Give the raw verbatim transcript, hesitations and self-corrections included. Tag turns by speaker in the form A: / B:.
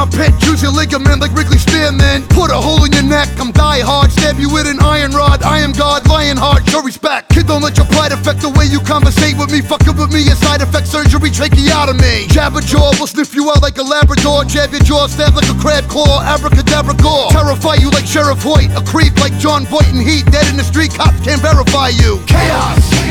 A: my pit, use your ligament like Wrigley Spearman. Put a hole in your neck, I'm die hard. Stab you with an iron rod, I am God, lion hard, show respect. Kid, don't let your pride affect the way you conversate with me. Fucking with me, a side effect surgery, tracheotomy. Jab a jaw, will sniff you out like a Labrador. Jab your jaw, stab like a crab claw, abracadabra gore. Terrify you like Sheriff Hoyt, a creep like John Boyd in Heat. Dead in the street, cops can't verify you. Chaos!